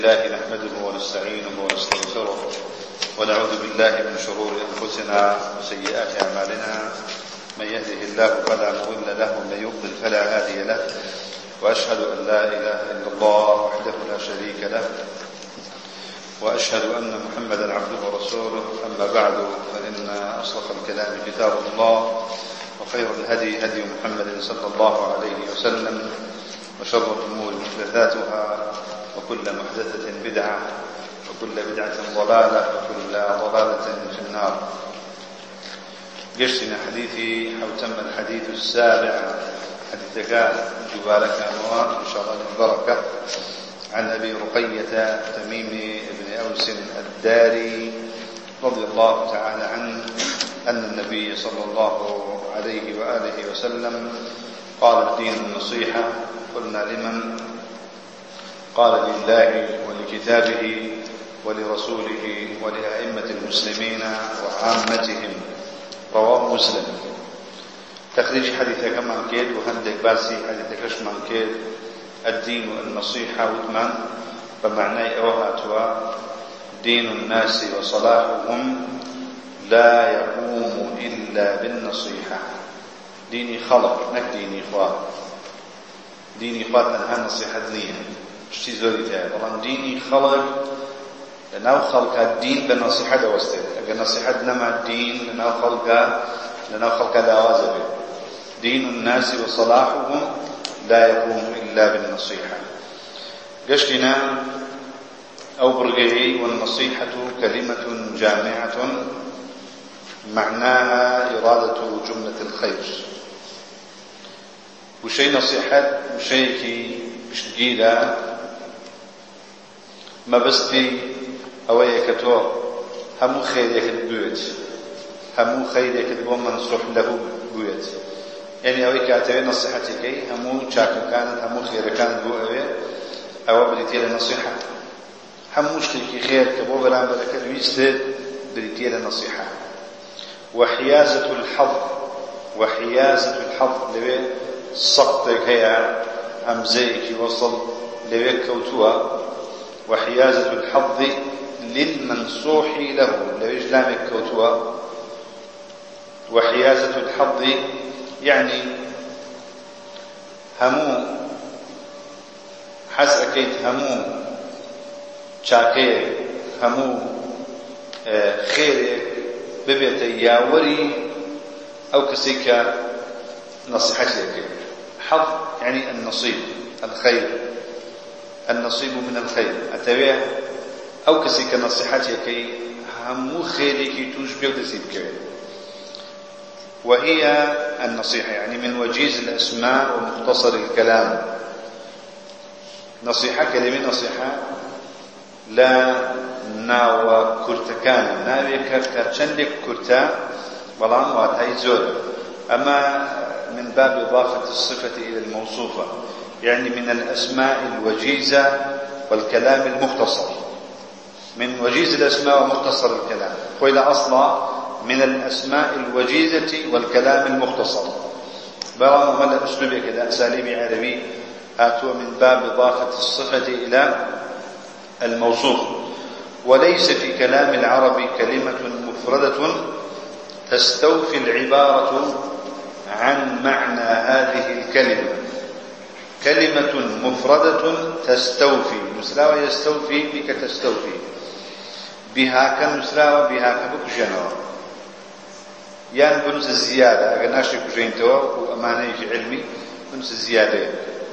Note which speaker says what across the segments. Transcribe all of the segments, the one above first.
Speaker 1: الله نحمده ونستعينه ونستغفره ونعوذ بالله من شرور أنفسنا وسيئات أعمالنا. من يهده الله فلا مضل له ومن يضلل فلا هادي له، وأشهد أن لا إله إلا الله وحده لا شريك له، وأشهد أن محمدا عبده ورسوله. أما بعد، فإن أصدق الكلام كتاب الله، وخير الهدي هدي محمد صلى الله عليه وسلم، وشر الأمور محدثاتها، وكل محدثة بدعة، وكل بدعة ضلالة، وكل ضلالة في النار. قشتنا حديثي أو تم الحديث السابع، حديث جبالك أنوار إن شاء الله البركة، عن أبي رقية تميم بن أوس الداري رضي الله تعالى عنه أن النبي صلى الله عليه وآله وسلم قال: الدين النصيحة. قلنا: لمن؟ قال: لله ولكتابه ولرسوله ولأئمة المسلمين وعامتهم. رواه مسلم. تخريج حديث كما كيد وهندك باسي حديث كشما كيد الدين النصيحة وثمان بمعنى أوهاتها: دين الناس وصلاحهم لا يقوم إلا بالنصيحة. ديني خلق نك ديني إخوان، ديني إخوان أنها نصيحة دنيا شتي زوري تاعي، والله ديني خلق لناو خلق الدين بنصيحة دوستي. أجل نصيحة نما الدين لناو خلق دعوازه. دين الناس وصلاحهم لا يقوم إلا بالنصيحة. قشتنا أو برقعي: والنصيحة كلمة جامعة معناها إرادة جملة الخير. وشي نصيحة وشي كي بشتقيلة ما بستي أويك تو همو خيريك البيوت، همو خيريك البو منصوح له بيوت. يعني أويك أتوي نصيحتك همو شاكر كانت، همو خير كانت بو أو بريتيل النصيحة. همو شتيكي خير كبو بلان بركة ويستد بريتيل النصيحة. وحيازة الحظ لوي سقطك هي همزيك وصل لوي كوتوا. وحيازة الحظ للمنصوح له لوي جلامك كوتوا. وحيازة الحظ يعني همو حس أكيد همو شاكير همو خيرك ببيت ياوري أو كسيك نصيحتك. حظ يعني النصيب، الخير، النصيب من الخير. أتبع أو كسيك نصيحتك همو خيرك توشبه ودسيبك. وهي النصيحة يعني من وجيز الأسماء ومختصر الكلام. نصيحة كلمة نصيحة لا ناوى كرتكان ناويك كتشندك كرتا بلان واتهي زور. أما من باب إضافة الصفة إلى الموصوفة، يعني من الأسماء الوجيزة والكلام المختصر. من وجيز الأسماء ومختصر الكلام. وإلى أصلا من الأسماء الوجيزة والكلام المختصر. بلان وملا أسلوبي كذا أساليب عربي هاتوا من باب إضافة الصفة إلى الموصوف. وليس في كلام العرب كلمة مفردة تستوفي العبارة عن معنى هذه الكلمة. كلمة مفردة تستوفي نسراوى يستوفي بك تستوفي بها كنسراوى بها كبك جنوى يعني بنس الزيادة. أقل ناشي كجينتوا وأماني في علمي بنس الزيادة.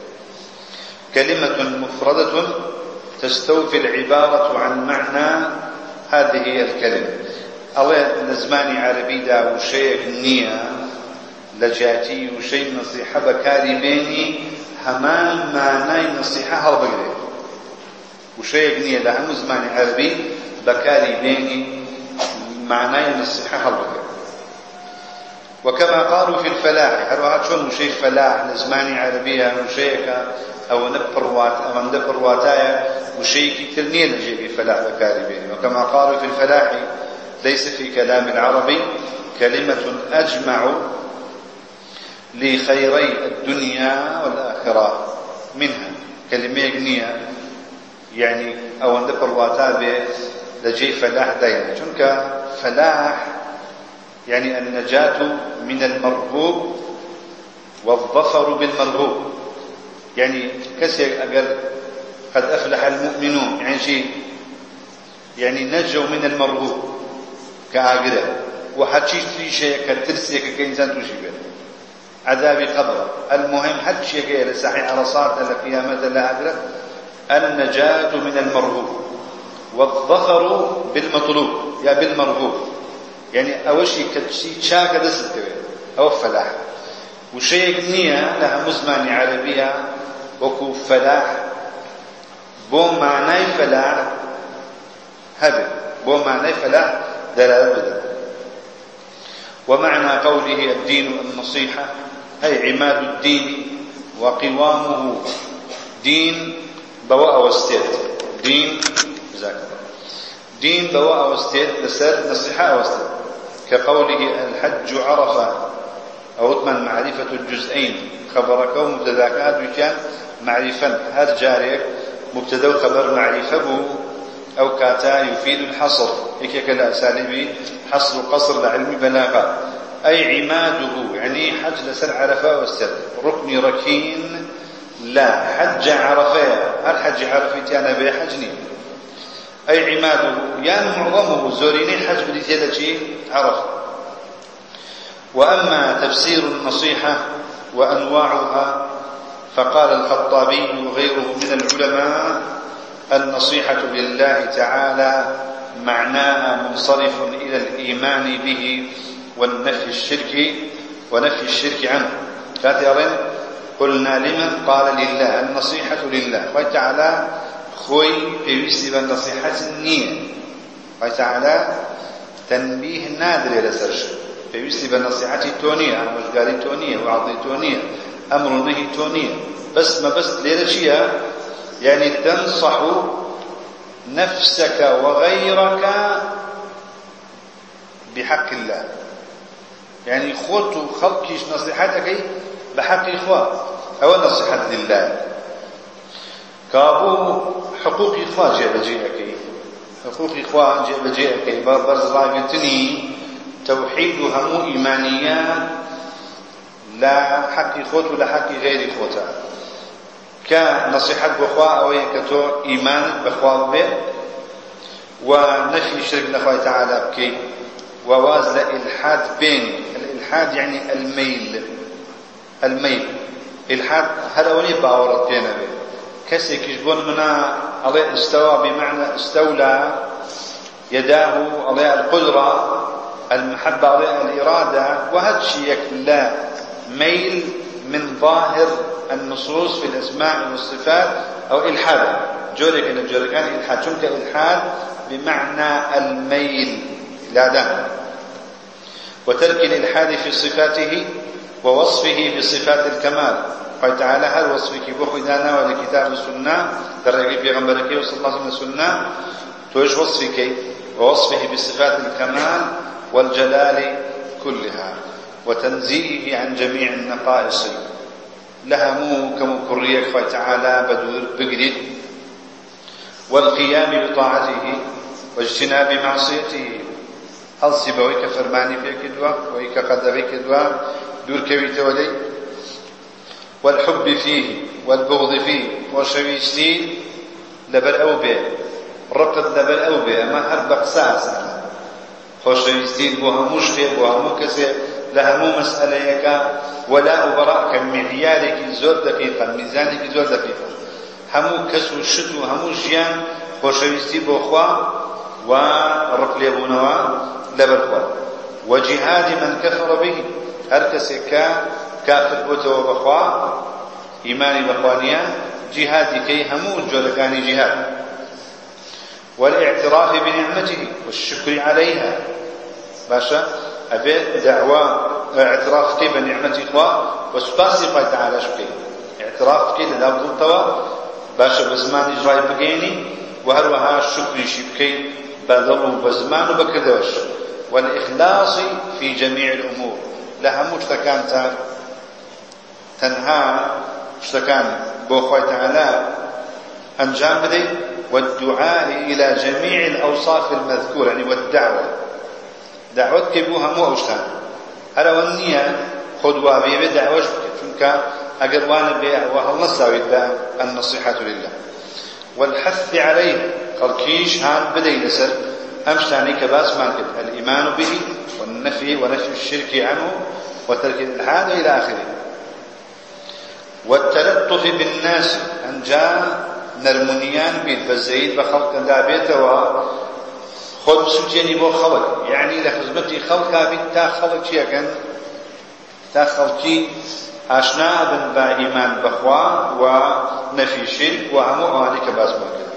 Speaker 1: كلمة مفردة تستوفي العبارة عن معنى هذه الكلمة. الله نزماني عربي دا وشيء نية لجاتي وشيء نصيحة بكاري بيني همان معنى نصيحة هالبقري. وشيء نية دا هم زماني عربي بكاري بيني معنى نصيحة هالبقري. وكما قالوا في الفلاح هروها شون وشيء فلاح نزماني عربية وشيء أو نبروات أو ندبرواتايا وشيء كترنية نجيبي فلاح بكاري بيني. وكما قالوا في الفلاح ليس في كلام العربي كلمة أجمع لخيري الدنيا والآخرة منها. كلمة جنية يعني ئەوەندە پڕواتا بێ لەجێی فەلاح داینا چونکە فەلاح يعني النجاة من المرغوب والظفر بالمرغوب يعني كسر أقل قد أفلح المؤمنون يعني شيء يعني نجوا من المرغوب كعاقلة وحتشي في شيء كترسيك كإنسان تشبه عذاب قبر المهم حد شيء كإلى ساحي عرصات لقيامة العاقلة النجاة من المرغوب والظفر بالمطلوب يا بالمرغوب يعني أول شيء كتشي شاك دست كبير أو فلاح وشيء نية لها مزماني عربية وكو فلاح بو معنى فلاح هبل بو معنى فلاح دلالة بدل ومعنى قوله الدين النصيحة أي عماد الدين وقوامه دين بواء واستيت دين دين بواء واستيت لسر نصيحة واستيت كقوله الحج عرفة أو اطمن معرفة الجزئين خبرك ومبتداك كان معرفة هذا جاريك مبتدا وخبر معرفة بو أو كاتا يفيد الحصر هيك كالأساليب حصر قصر لعلم بلاغة أي عماده يعني حج لسر عرفة واستيت ركن ركين لا حج عرفة هل حج عرفة أنا بي حجني أي عماده يعني معظمه زوريني حج بديتيدا شيء عرف. وأما تفسير النصيحة وأنواعها فقال الخطابي وغيره من العلماء النصيحة لله تعالى معناها منصرف إلى الإيمان به ونفي الشرك عنه. كثيرا قلنا لمن قال لله النصيحة لله وتعالى خوي بيوسي بالنصيحة النية وتعالى تنبيه نادر لسرش بيوسي بالنصيحة تونية وشقالي تونية وعضي تونية أمر نهي تونية بس ما بس ليلة شيء يعني تنصح نفسك وغيرك بحق الله يعني خوت خلقيش نصيحتك بحق إخوة أو نصيحة لله كابو حقوق إخوة جاء بجيئك حقوق إخوة جاء بجيئك برز راقتني توحيد هم إيمانية لا حق إخوة ولا حق غير إخوة كنصيحة بأخوة أو يكتو إيمان بأخوة به ونفي الشرك لأخوة تعالى بكي ووازل إلحاد بين الإلحاد يعني الميل إلحاد هذا وني باورت بينا به كسي كيشبون منا عليه استوى بمعنى استولى يداه عليه القدرة المحبة عليه الإرادة وهذا الشيء لا ميل من ظاهر النصوص في الأسماء والصفات أو إلحاد جوركان إلحاد شنك إلحاد بمعنى الميل لا دام وترك الإلحاد في صفاته ووصفه بصفات الكمال قال تعالى هل وصفك بخدانا ولكتاب السنة ترغي في غنبرك صلى الله عليه وسلم السنة توج وصفك ووصفه بصفات الكمال والجلال كلها وتنزيهه عن جميع النقائص لهمو كمكريك قال تعالى بدور بقرد والقيام بطاعته واجتناب معصيته هل سيبويك فرماني فيك دوا ويك قدريك دوا دور كويت ولي والحب فيه والبغض فيه وشويشتي لبر أو به رقد لبر أو به أما هرب قساس خوشويشتي بوها مشكل بوها مكسر لهمو مسألة ولا أبراء كالمعيارك زور دقيقة ميزانك زور دقيقة همو كسو شتو همو جيان خوشويشتي بوخوا ورق ليبونوا لبرخوا وجهاد من كفر به هركسي كافر بوتو بخوا إيماني بخوانيا جهاد كي همو جولكاني جهاد والاعتراف بنعمته والشكر عليها باشا أبي دعوة اعتراف كي بنعمة إخوة وسباسي قال تعالى شكي اعتراف كي لابد التوا باشا بزمان إجراء بقيني وهروها الشكر شبكي بذلوا بزمان وبكذوش والإخلاص في جميع الأمور لها مشتكان تنها مشتكان بو خوي تعالى أنجام بدي والدعاء إلى جميع الأوصاف المذكورة يعني والدعوة دعوت كيبوها مو أوشتان هذا والنية خدوا بي بدعوة شنك أقربان بي وهل نصاوي النصيحة لله والحث عليه قال هان بدي لسر أمشتاني كباس مانكت الإيمان به ونفي الشرك عنه وترك الإلحاد إلى آخره والتلطف بالناس أن جاء نرمونيان بيت بزيد بخلق دابيته وخذ سجني بو خلق يعني لخزمتي خلقا بيت تا خلق شيئا كان تا خلقي أشناء بن با إيمان بخوا ونفي الشرك وهمو أواني كباس مانكت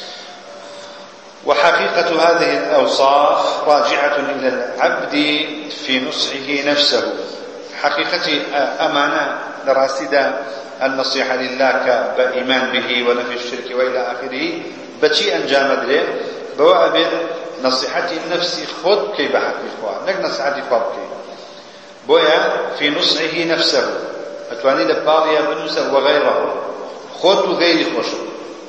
Speaker 1: وحقيقة هذه الأوصاف راجعة إلى العبد في نصحه نفسه حقيقة أمانة دراسة النصيحة لله كإيمان به ونفي الشرك وإلى آخره بشيء أنجام له بوابل نصيحة النفس خود كي بحقيقها نك نصيحة فابكي بويا في نصحه نفسه أتواني لباليا بنوسه وغيره خود وغير خوشه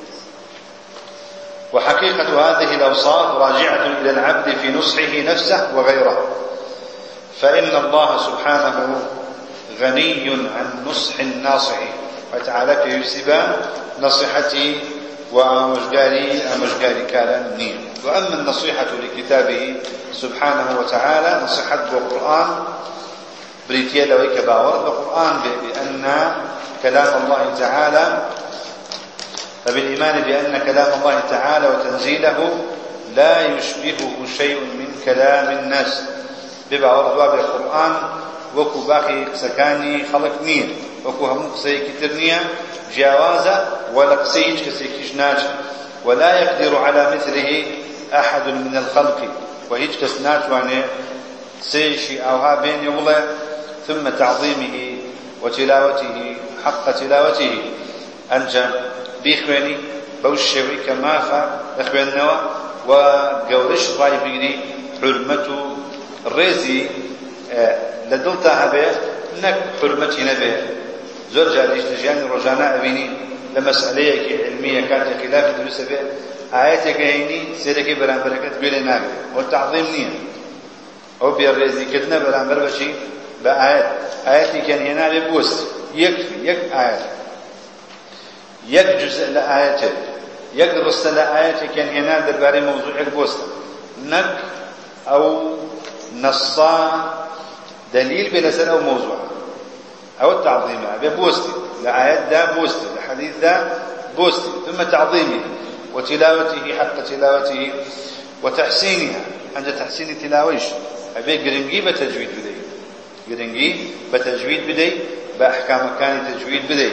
Speaker 1: وحقيقة هذه الأوصاف راجعة إلى العبد في نصحه نفسه وغيره فإن الله سبحانه غني عن نصح الناصح وتعالى كيسبا نصيحتي ومجاري كالا نيم وأما النصيحة لكتابه سبحانه وتعالى نصيحة بالقرآن بريتيا لويك باور بالقرآن بأن كلام الله تعالى فبالإيمان بأن كلام الله تعالى وتنزيله لا يشبهه شيء من كلام الناس ببعض أبواب القرآن وكو باقي سكاني خلق نير وكو هم قصي كترنيا جاوازة ولا قصيج كسيكيش ناج ولا يقدر على مثله أحد من الخلق وهيج كسناج واني سيشي أوها بين يولا ثم تعظيمه وتلاوته حق تلاوته أنجم بيخواني بوشوي كمافا اخواننا وقورش راي بيني حرمته الرزي لدلتها به نك حرمتي نبه زور جاليش تجاني رجانا أبيني لمسألة علمية كانت خلاف دروس به آياتك هيني سيرك برامبركت بيلي ناقل والتعظيم نية أو بالرزي كتنا برامبر بشي بآياتي كان هنا ببوست يكفي آيات يك جزء لآياته يدرس لآياته كان هنا درباري موضوع بوست نك أو نصا دليل بلسان أو موضوع أو التعظيم ببوستي لآيات دا بوستي لحديث دا بوستي ثم تعظيمه وتلاوته حق تلاوته وتحسينها عند تحسين تلاويش أبي قرنجي بتجويد بدي قرنجي بتجويد بدي بأحكام كان تجويد بدي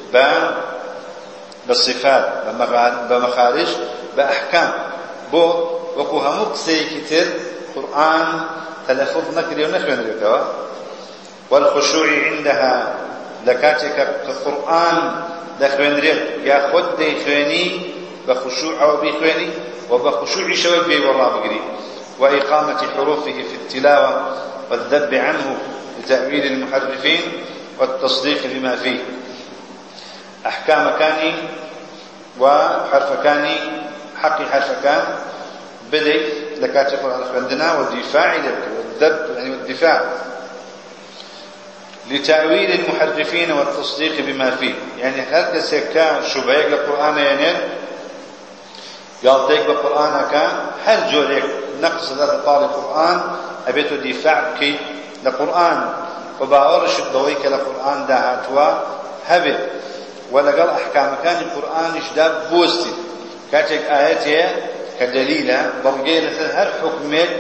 Speaker 1: بالصفات بمخارج بأحكام بو وكو همو قصي كتير قرآن تلفظ نكري ونخوين ريكوا والخشوع عندها لكاتك القرآن دخوين ريك يا خد دي خويني بخشوع أو بيخويني وبخشوع شوي بي ورا بقري وإقامة حروفه في التلاوة والذب عنه لتأويل المحرفين والتصديق بما فيه أحكام كاني وحرف كاني حقي حرف كان بدي لكاتب عندنا والدفاع والذب يعني والدفاع لتأويل المحرفين والتصديق بما فيه يعني هل سكا شبهيك للقرآن يعني قال ديك بالقرآن كان هل جوريك نقص ذات طال القرآن أبيت دفاع كي للقرآن وباورش الضويك للقرآن دهاتوا هبل ولا قال أحكام كان القرآن إشداب بوستي كاتك آياتها كدليلة بلغية هر حكمك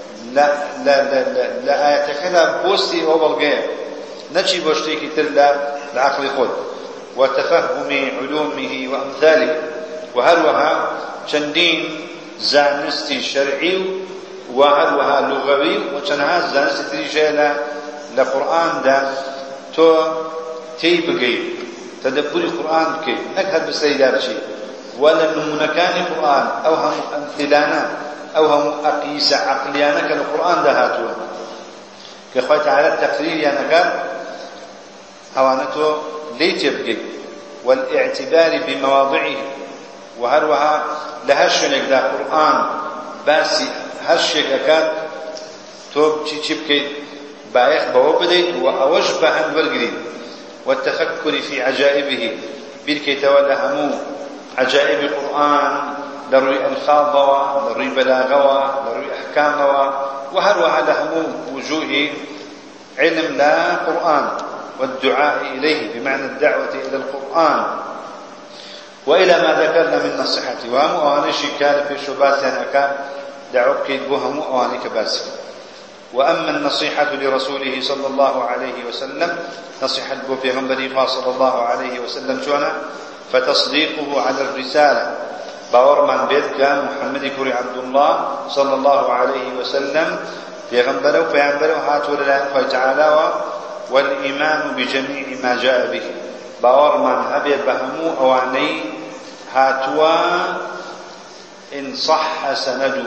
Speaker 1: لا آياتك لا بوستي أو بلغية نجي بوشتيكي تلا العقل خود وتفهم علومه وأمثاله وهروها شندين زانستي شرعي وهروها لغوي وشنها زانستي تريشة لقرآن دا تو تيبقي تدبر القرآن كي نكهد بسيدار شيء ولا نمونكان القرآن أو هم أمثلانا أو هم أقيس عقليانا كالقرآن دهاتوا كأخوة تعالى التقرير يعني كان هوانته ليت يبقي والاعتبار بمواضعه وهروها لهرشنك دا قرآن باسي هرشك أكاد توب چي بكيت بايخ بو بديت وأوج بهن والقريد والتفكر في عجائبه بيركي تولى همو عجائب القرآن لروي ألفاظ لروي بلاغة لروي أحكام وهروها لهمو وجوه علم لا قرآن والدعاء إليه بمعنى الدعوة إلى القرآن وإلى ما ذكرنا من نصيحته وهم أوانيش كان في شباس أكاد دعوك بهم أوانيك باسك. وأما النصيحة لرسوله صلى الله عليه وسلم نصيحة في غنبري صلى الله عليه وسلم شونا فتصديقه على الرسالة باورمان بيتك محمد كوري عبد الله صلى الله عليه وسلم في غنبره وفيعنبره هاتوا لله تعالى والإيمان بجميع ما جاء به باورمان هبي بهمو أواني هاتوا إن صح سنده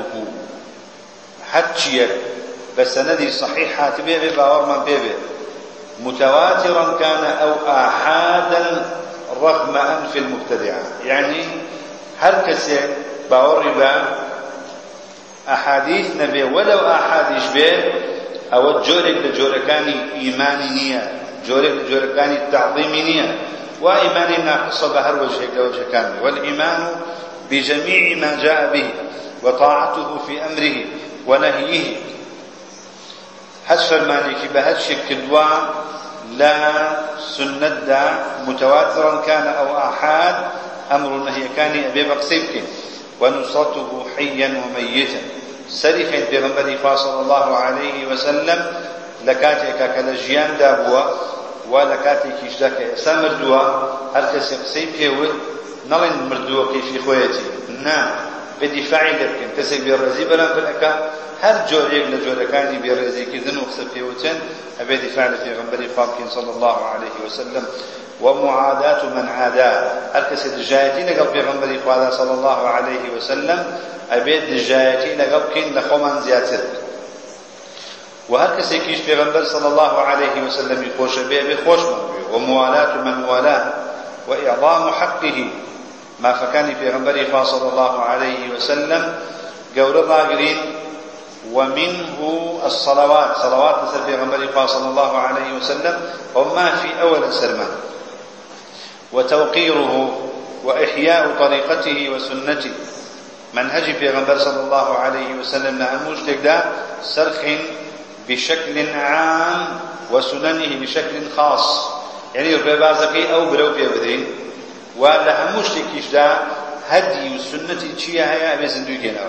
Speaker 1: حتشيك بسندي صحيح هاتبه باورمان بيبه متواترا كان أو آحادا رغم أنف المبتدعة يعني هر كسي باوربا أحاديث نبي ولو أحاديث به أو جورك لجوركاني إيماني نية جورك لجوركاني تعظيمي نية وإيماني ناقصة بهر وجهك لوجه كامل والإيمان بجميع ما جاء به وطاعته في أمره ونهيه حسب المالك بهالشك كدوا لا سنة دا متواترا كان أو آحاد أمر النهي كان أبي بقسيبك ونصرته حيا وميتا سرفا بغنبري صلى الله عليه وسلم لكاتك كالجيان دابوا ولكاتك اشتاك إسام مردوا هل كسيبك نلن مردوا كيف خويتي نعم بدفاع لك كسي بيرزي بلان بالأكا هر جوريك لجوركاني بيرزي كذن وخسب كيوتن أبي دفاع في غنبري فاكين صلى الله عليه وسلم ومعاداة من عاداه هل كسي دجايتي لقل في غنبري صلى الله عليه وسلم أبي دجايتي لقل كين لخومن زياتر وهل كسي كيش في غنبري صلى الله عليه وسلم يخوش بيه بخوش مبيه وموالاة من والاه وإعظام حقه ما فكان في غنبري صلى الله عليه وسلم قول الراقرين ومنه الصلوات صلوات نسل في غنبري صلى الله عليه وسلم وما في أول السلمان وتوقيره وإحياء طريقته وسنته منهج في غنبري صلى الله عليه وسلم نعموش تقدا سرخ بشكل عام وسننه بشكل خاص يعني ربازكي أو برو في بدين ولا هموش تكيش دا هدي السنة تشيها هي بزندو كنا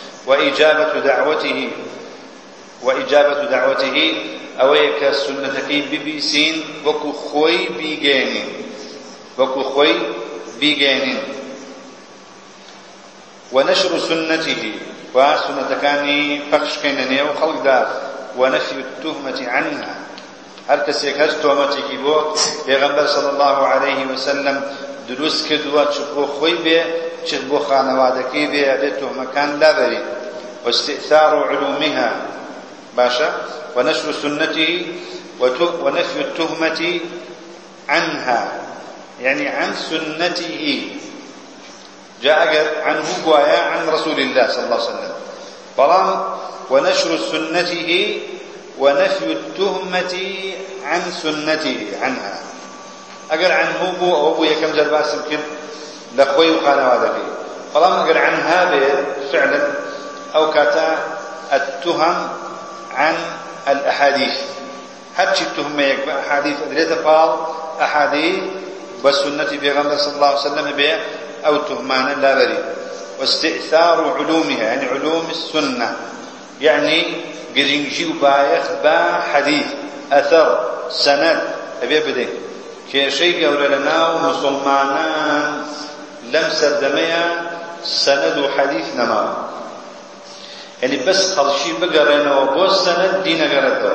Speaker 1: وإجابة دعوته أويك السنة كي ببيسين وكو خوي بيجانين ونشر سنته وسنة كاني فخش كينني وخلق دار ونفي التهمة عنها هر كسيك هج تهمتك بو پیغمبر صلى الله عليه وسلم دروس كدوا چبو خوي به چبو خانوادكي به ابيته مكان لا بري واستئثار علومها باشا ونشر سنته ونفي التهمة عنها يعني عن سنته جاء عنه قوايا عن رسول الله صلى الله عليه وسلم بلام ونشر سنته ونفي التهمة عن سنته عنها أقل عنه بو أو بو يكم جرباس يمكن لخوي وقانا هذا فيه فلما أقل عن هذا فعلا أو كاتا التهم عن الأحاديث حتى التهمة يكبر أحاديث أدريت قال أحاديث والسنة بيغمبر صلى الله عليه وسلم بيه أو تهمانا لا بريد واستئثار علومها يعني علوم السنة يعني قرنجي وبايخ با حديث أثر سند أبي بدي كي شيء قول لنا مسلمانان لم سردميا سند حديث نما يعني بس خلشي بقرنا وبوس سند دين قرده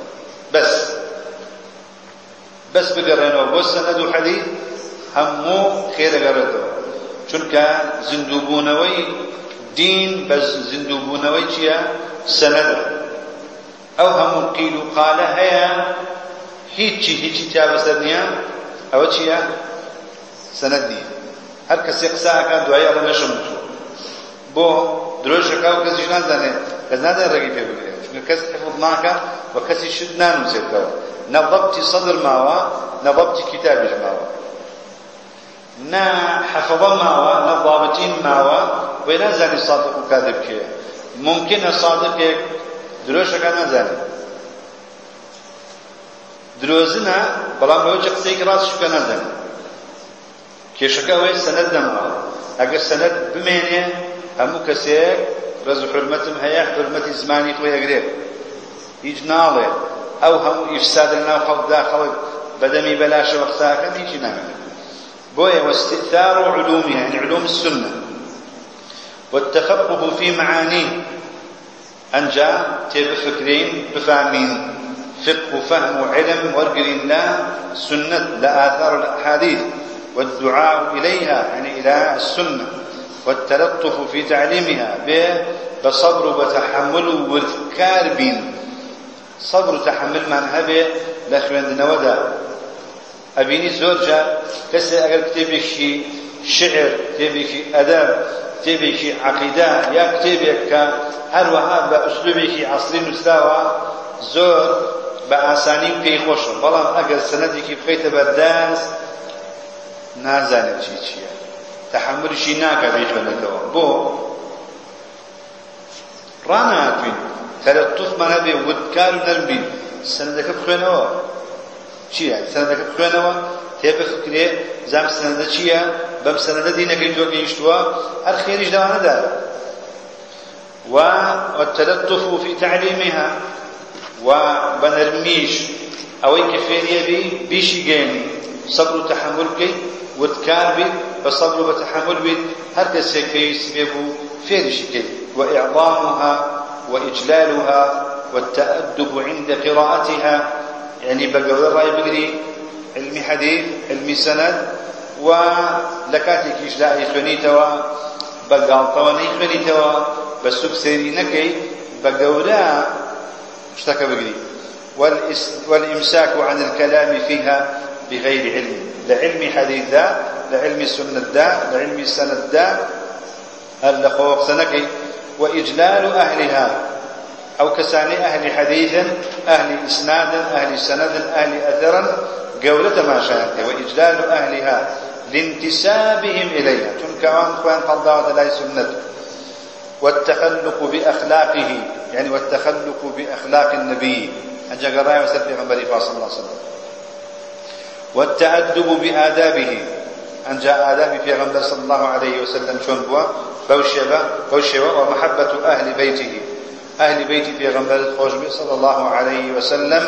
Speaker 1: بس بقرنا وبوس سند حديث همو خير قرده چونك زندوبونوي دين بس زندوبونوي چيا سند أو هم قيل قال هيا هيتشي تابسرنيا أو چيا سندني هەر کەسێ قساکە دوایی ئەڵێ نەشم بۆ درۆژەکە و کەسیش نازانێت کەس نازانێت ڕێگی پێ بگرێت چونکە کەس حفظ ناکە و کەسی شت نانووسێتەوە نە ضەبتی سەدر ماوە نە ضەبتی کتابیش ماوە نا حەفەظە ماوە نە ضابطین ماوە بۆی نازانی سادق و کاذب کێیە ممکنە سادقێک درۆژەکە نازانێت درۆزنە بەڵام بەوەی قسەیەکی ڕاستیش بکە نازانێت کێشەکە ئەوەیە سەنەد نەماوە ئەگەر سەنەد بمێنێ هەموو کەسێک ڕێز و حورمەتم هەیە حورمەتی زمانی خۆی ئەگرێت هیچ ناڵێ ئەو هەموو ئیفساد لەناو خەڵکدا خەڵک بەدەمی بەلاشەوە قساکەن هیچی نامێنێت بۆیە واستئثار علومها يعني علوم السنة والتفقه في معانيه أنجا تبفكرين بفهمين فقه وفهم وعلم ورقرين لا سنة لا آثار الأحاديث والدعاء إليها يعني إلى السنة والتلطف في تعليمها بصبر وتحمل واذكار بين صبر وتحمل معناها به لأخوان ودا أبيني زوجة كسر أقل كتابي شي شعر كتابي شي أدب كتابي شي عقيدة يا كتابي هر وهذا بأسلوبي شي عصري مستوى زور بأساني كي خوش بلان أقل سندي كي بخيت برداس نازاني شي تحمل شي ناكا بيش بنتوا بو رانا هاتوين تلطف من هبه ودكار نرمبين سندك بخوينوا چییە سەنەدەکە بخوێنەوە تێبفکرێ زام سەنەدە چییە بەم سەنەدە دینەکەی تۆ گەیشتووە هەر خێریش لەوانەدا والتلطف في تعليمها وبنرميش ئەوەی کە فێریە بیشی گەێنی سەبر و تەحەمل بکەیت وتکار بیت بە سەبر و بە تەحەمل بیت هەر کەسێک پێویستی پێ بوو فێریشی بکەیت وإعظامها وإجلالها والتأدب عند قراءتها يعني بقول رأي بقري علمي حديث علمي سند ولكاتي كيش لا يخوني توا بقال توا نيخوني توا بسوك سيري نكي بقولا اشتكى بقري والإمساك عن الكلام فيها بغير علم لعلم حديث دا لعلم سنة دا لعلم سند دا اللقوق سنكي وإجلال أهلها أو كساني أهل حديث أهل إسناد أهل سند أهل أثر قولة ما شاءت وإجلال أهلها لانتسابهم إليها تنكوان خوان قلدات لا سنة والتخلق بأخلاقه يعني والتخلق بأخلاق النبي أنجا قرأي وسد في غنبري صلى الله عليه وسلم والتأدب بآدابه أنجا آداب في غنبر صلى الله عليه وسلم شون بوا بوشبة ومحبة أهل بيته أهل بيتي في غنبر الخوشبي صلى الله عليه وسلم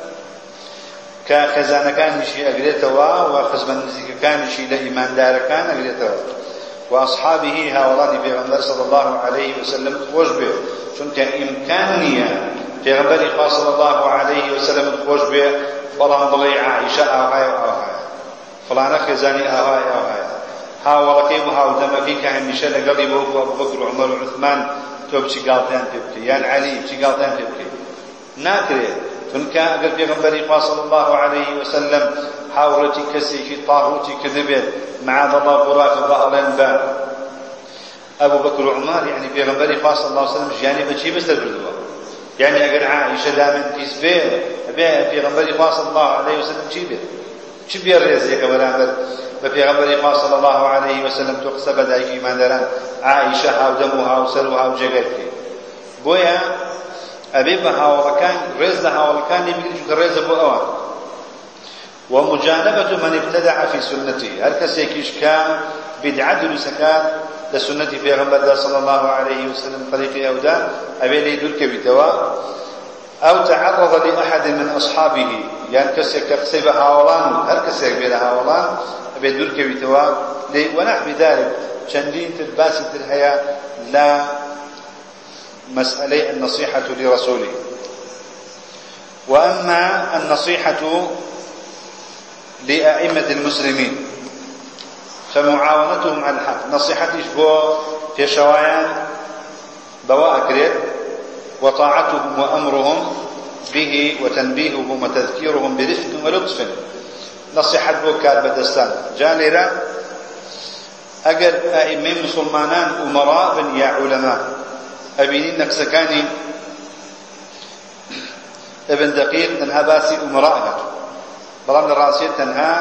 Speaker 1: كخزانة كان شيء أقريتوا وخزمان كان شيء لإيمان دار كان أقريتوا وأصحابه هؤلاء في غنبر صلى الله عليه وسلم خوشبي چونك إمكانية في غنبر صلى الله عليه وسلم خوشبي فلان ضلي عائشة أوهاي فلان خزاني أوهاي هاولكي وهاودمكي كهميشة لقلي أبو بكر وعمر وعثمان تو بچی گالتان پێ بکەی یان عەلی بچی گالتان پێ بکەی ناکرێت چونکە ئەگەر پێغەمبەری خوا صلی الله عليه وسلم هاوڕێتی کەسێکی تاغوتی کردبێت معاذ الله قڕاتی الله ئەڵێن بە ئەبوو بەکر و عومەر یعنی پێغەمبەری خوا صلی الله عليه وسلم ژیانی بەچی بەسەر بردووە یعنی ئەگەر عائیشە دامنتیز بێ ئەبێ پێغەمبەری خوا صلی الله عليه وسلم چی بێت چی بێ ڕێزێکە بەرامبەر بپیغمبر خدا صلی الله علیه و سلم تو قصه بدایکی ایمانداران عائشه هاودم و هاوسر و هاوجگر کی بویا ابي بهاولكان رز هاولكان يمكن رز ابو اوان ومجانبه من ابتدع في سنته هل كسيكيش كان بدعه لسكان لسنه پیغمبر صلى الله عليه وسلم طريق اودا ابي ليدل كبتوا او تعرض لاحد من اصحابه يعني كسيك قصيب هاولان هل كسيك بلا هاولان بدور كبيتوا ونحو ذلك شندين تلباسة الحياة لا مسألة النصيحة لرسوله وأما النصيحة لأئمة المسلمين فمعاونتهم على الحق نصيحتي بو في شوايان بواء كريت وطاعتهم وأمرهم به وتنبيههم وتذكيرهم برفق ولطف نصيحة بو كار بدستان جانيرا ئەگەر ئائیمەی مسلمانان ئومەڕا بن یا عولەما ئەبینین نەقسەکانی ابن دقيق تنها باسي أمراء بلام للراسية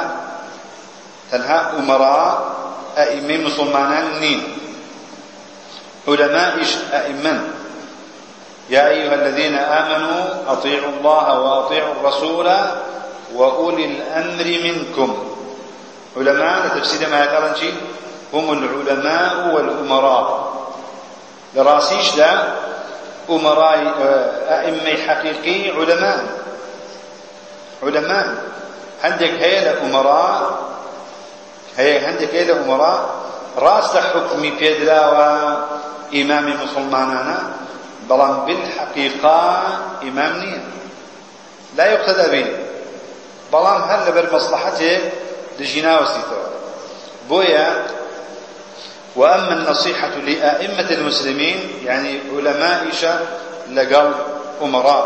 Speaker 1: تنها أمراء أئمة مسلمانان نين علماء أئمة يا أيها الذين آمنوا أطيعوا الله وأطيعوا الرسول وأولي الأمر منكم علماء لتفسير ما يقرن شيء هم العلماء والأمراء لراسيش لا أمراء أئمة حقيقي علماء عندك هي الأمراء عندك هي الأمراء راس حكم بيدراوى إمام مسلماننا بلان بالحقيقة إمام نية لا يقتدى به بلان هل بالمصلحته لجنا وسيطة بويا وأما النصيحة لأئمة المسلمين يعني علماء لقل أمراء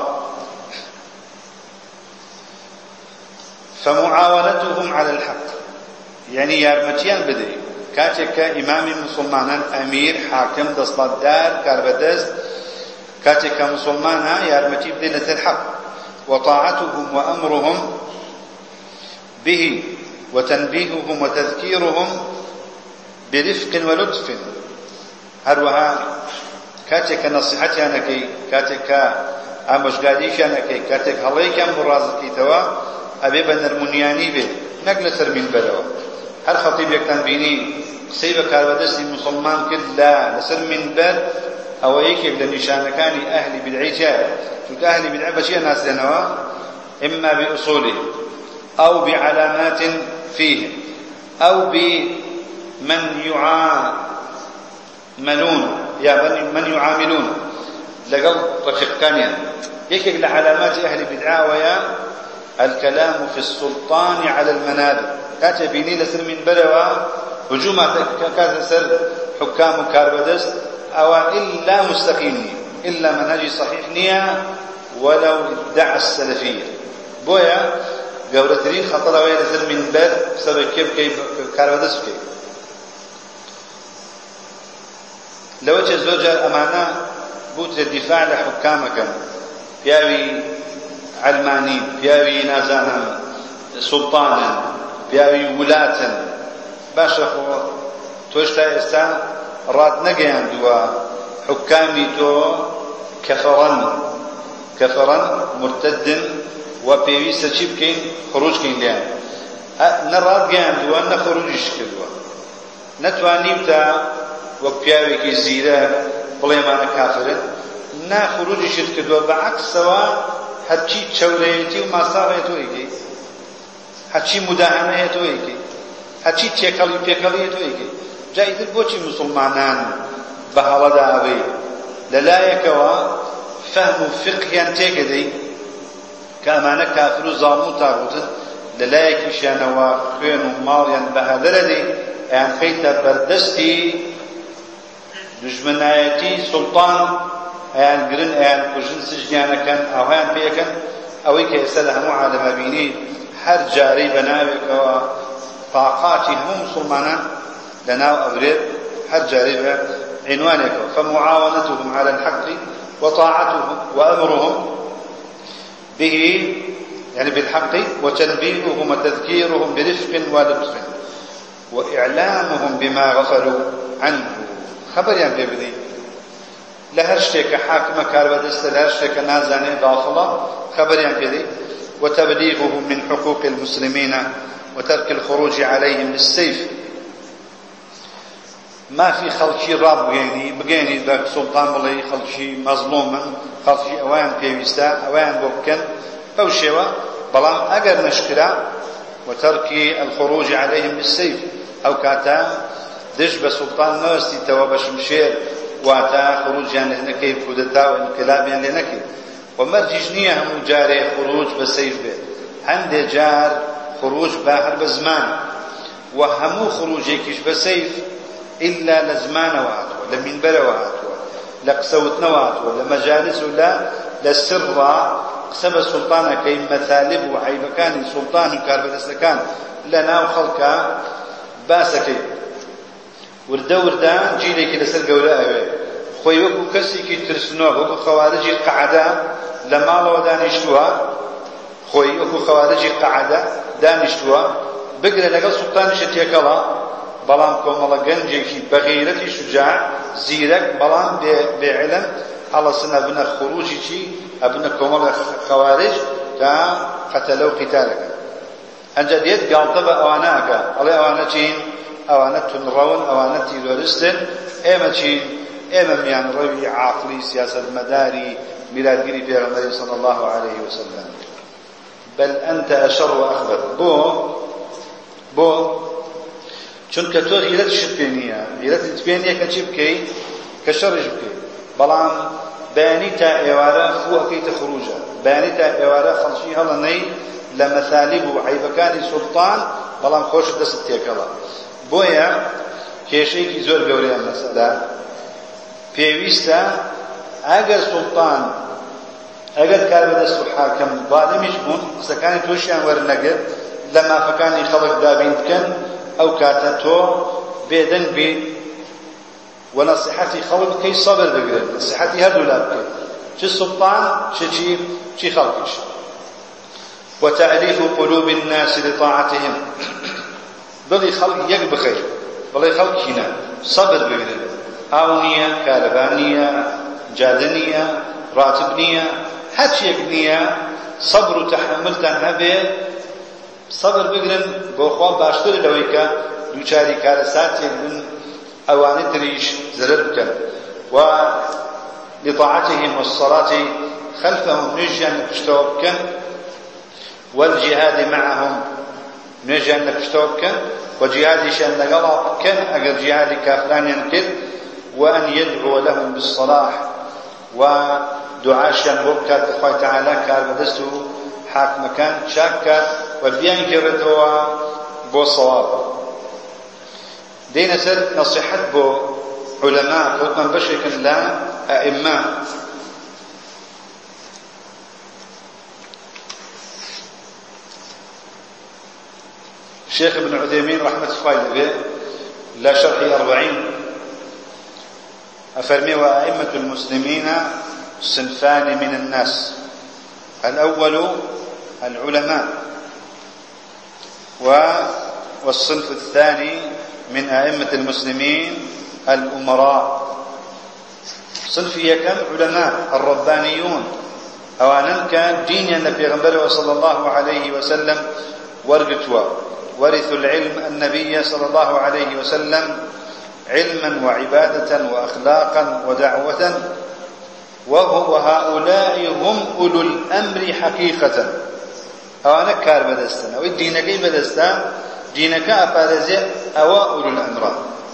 Speaker 1: فمعاونتهم على الحق يعني يارمتيان بدري كاتك إمام مسلمان أمير حاكم دستدار كاربدست كاتك مسلمان يارمتي بدينة الحق وطاعتهم وأمرهم به وتنبيههم وتذكيرهم برفق ولطف هروها كاتك نصيحتي أنكي كاتك أمشقاديش أنكي كاتك هلايك أمبرازكي توا أبي بنرمونياني به نقل سر من بلوه هر خطيب يكتن بيني قصيبة كاربدستي مسلمان كلا لسر من بل أو يكيب لنشانكاني أهل بدعيتها تلك أهل بدعي بشيء الناس لنوا إما بأصوله أو بعلامات فيه أو بمن يعاملون يا من يعاملون لقل رفقانيا يكيب لعلامات أهل بدعاء ويا الكلام في السلطان على المنابر كاتبيني لسر من بلوى هجومات كاسر حكام كاربدست أو إلا مستقيمني إلا منهج صحيح نية ولو ادعى السلفية بويا قولترين خطر وين لسر من بل بسبب كيف كاربدست كيف لو وجه الزوجة أمانة بوت الدفاع لحكامك ياوي علماني بياوي نازانا سلطانا بياوي ولاة باشا خو توشتا استا رات نقيان دوا حكامي تو كفرا مرتد وبيوي سچيب كين خروج كين ليان نرات قيان دوا نخروجش كدوا نتواني بتا وبياوي كي زيرا بليمانا كافرين نا خروجش كدوا بعكس سوا هەرچی چەورەیەتی و ماساڕێتۆ ئەیکەی هەرچی موداهەنەیەتۆ ئەیکەی هەرچی تێکەڵی پێکەڵیەتۆ ئەیکەی جا ئیتر بۆچی مسلمانان بە هەڵەدا ئەوێ لەلایەکەوە فەهم و فقهیان تێگەدەی کە ئەمانە کافر و زاڵم و تاغوتن لەلایەکیشیانەوە خوێن و ماڵیان بەهەدەرەدەی ئەیان خەیتە بەردەستی دژمنایەتی سوڵتان ئەیان گرن ئەیان کوژن سژنیانەکەن ئاوایان پێەکەن ئەوەی کە ئێستا لە هەموو عالەمە بینی هەر جارەی بەناوێکەوە طاقاتی هەموو مسلمانان لەناو ئەورێت هەر جارەی بە عنوانێکەوە فمعاونتهم على الحق وطاعتهم وأمرهم به يعني بالحق وتنبيههم وتذكيرهم برفق ولطف وإعلامهم بما غفلوا عنه خبر يعني بيبدي لهر شتێکە حاکمە کاربەدەستە لهر شتێکە نازانێ غافڵە خبریان پێدەی وتبليغهم من حقوق المسلمين وترك الخروج عليهم بالسيف ما في خەڵکی بگەێنی بە سوڵتان بڵێ خەڵکی مەزلومن خەڵکی ئەویان پێویستە ئەویان بۆ بکەن بەو شێوە بەڵام ئەگەر نەشکرا وترك الخروج عليهم بالسيف ئەو کاتە دژ بە سوڵتان نەوەستیتەوە بە شمشێر واتا خروجیان لێ نەکەی کودەتا و انقلابیان لێ نەکەی ومەرجیش نییە هەموو جارێ خروج بە سەیف بێت هەندێک جار خروج بە هەر بە زمان و هەموو خروجێکیش بە سەیف ئیلا لە زمانەوە هاتووە لە مینبەرەوە هاتووە لە قسەوتنەوە هاتووە لە مەجالس و لە سڕا قسە بە سوڵتانەکەی مەثالب و عیبەکانی سوڵتان و کاربەدەستەکان لە ناو خەڵکە باسەکەی وردە وردە جیلێکی لەسەر گەورە ئەوێ خۆی وەکو کەسێکی ترسنۆک وەکو خەوارجی قەعەدە لە ماڵەوە دانیشتووە خۆی وەکو خەوارجی قەعەدە دانیشتووە بگرە لەگەڵ سوڵتانیشە تێکەڵە بەڵام کۆمەڵە گەنجێکی بەغیرەتی شوجاع زیرەک بەڵام بێعلم هەڵەسن ئەبنە خروجی چی ئەبنە کۆمەڵە خەوارج تا قەتەلە و قیتالەکە ئەنجا دێت گاڵتە بە ئەوانەکە ئەڵێ ئەوانە چین ئەوانە تونڕەون ئەوانە تیرۆریستن ئێمە چین ئێمە میانڕەوی عاقلی سیاسەتمەداری میلادگیری پێغەمبەری صلی الله عليه وسلم بل أنت أشر وأخبث بۆ چونکە تۆ غیرەتشت پێ نییە غیرەتت پێ نییە کە چی بکەیت کە شەڕیش بکەیت بەڵام بەیانی تا ئێوارە فوو ئەکەیتە خروجە بەیانی تا ئێوارە خەڵکی هەڵەنەی لە مەثالیب و عیبەکانی سوڵتان بەڵام خۆشت دەست تێکەڵە بۆیە کێشەیەکی زۆر گەورەیە مەسەلە پێویستە ئەگەر سوڵتان ئەگەر کاربەدەست و حاکم ظالمیش بوون قسەکانی تۆشیان وەرنەگرت لە مافەکانی خەڵک دابین بکەن ئەو کاتە تۆ بێدەنگ بیت و نەسیحەتی خەڵک بکەی سەبر بگرن نەسیحەتی هەردوو لا بکەیت چ سوڵتان چی خەڵکیش وتأليف قلوب الناس لطاعتهم بڵی خەڵک یەک بخەیت بڵێ خەڵکینە سەبر بگرن ئاو نییە کارەبان نییە جادە نییە ڕاتب نییە هەرچیەک نییە سەبر و تەحملتان هەبێت سەبر بگرن بۆ خوا باشتر لەوەی کە دووچاری کارەساتێک بن ئەوانە تریش زەرەر بکەن و لطاعتهم والصلاة خلفهم نوێژیان لە پشتەوە بکەن والجهاد معهم نوێژیان لە پشتەوە بکەن و جهادیشیان لەگەڵا بکەن ئەگەر جهادی کافرانیان کرد وأن يدعو لهم بالصلاح ودعاشيان بۆ بکات کە خوای تەعالا کاربەدەست و حاکمەکان چاک کات و بیانگێڕێتەوە بۆ سەواب دێنە سەر نەسیحەت بۆ عولەما کەوتمان بەشێکن لە ئەئیمە شيخ ابن عثيمين رحمة الله عليه لا شرح 40 أفرمي وأئمة المسلمين صنفان من الناس الأول العلماء والصنف الثاني من أئمة المسلمين الأمراء صنف يكن علماء الربانيون أولا كان دين النبي صلى الله عليه وسلم ورثوا العلم النبي صلى الله عليه وسلم علما وعبادة وأخلاقا ودعوة وهؤلاء هم أولو الأمر حقيقة أوانا كار بدستان أو دينكي بدستان دينك أفارزي أو أولو الأمر